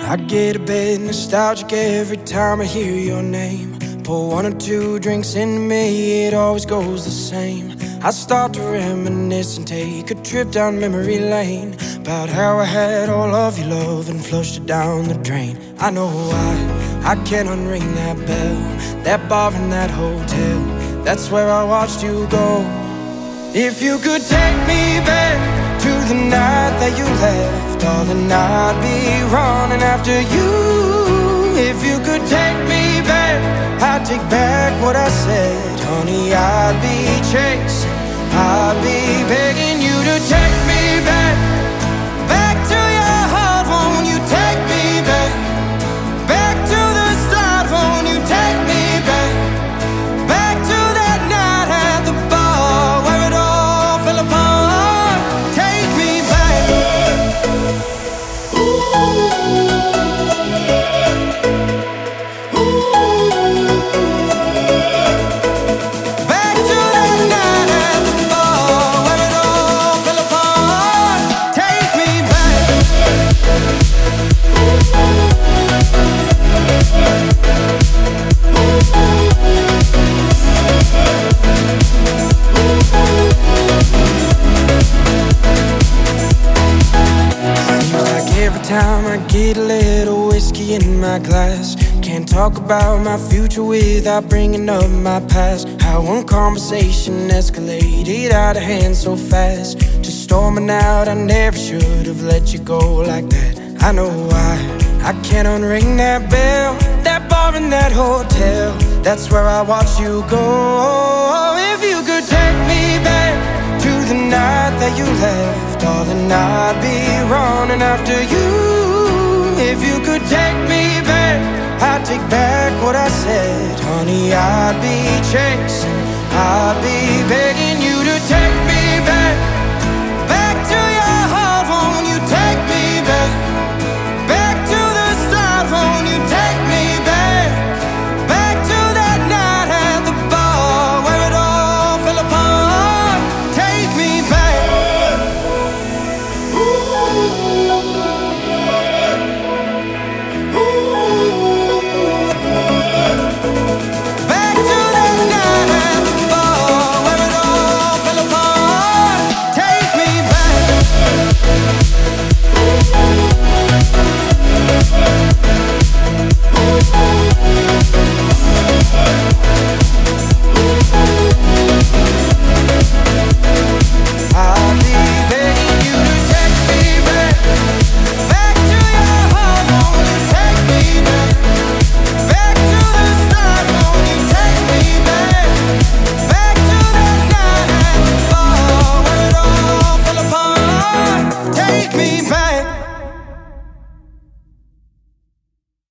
I get a bit nostalgic every time I hear your name. Pour one or two drinks into me, it always goes the same. I start to reminisce and take a trip down memory lane, about how I had all of your love and flushed it down the drain. I know why, I can't unring that bell, that bar in that hotel, that's where I watched you go. If you could take me back to the night that you left, darling, I'd be running after you. If you could take me back, I'd take back what I said. Honey, I'd be chasing, I'd be begging you to take me back, back to your heart. Won't you take me back, back to the start? Won't you take me back, back to that night at the bar where it all fell apart? Take me back. Back to that night at the bar where it all fell apart. Take me back. Seems like every time I get a little whiskey in my glass, can't talk about my future without bringing up my past. How one conversation escalated out of hand so fast, just storming out. I never should have let you go like that. I know why, I can't unring that bell, that bar in that hotel, that's where I watched you go. If you could take me back to the night that you left, darling, I'd be running after you. If you could take me back, I'd take back what I said. Honey, I'd be chasing, I'd be begging you to take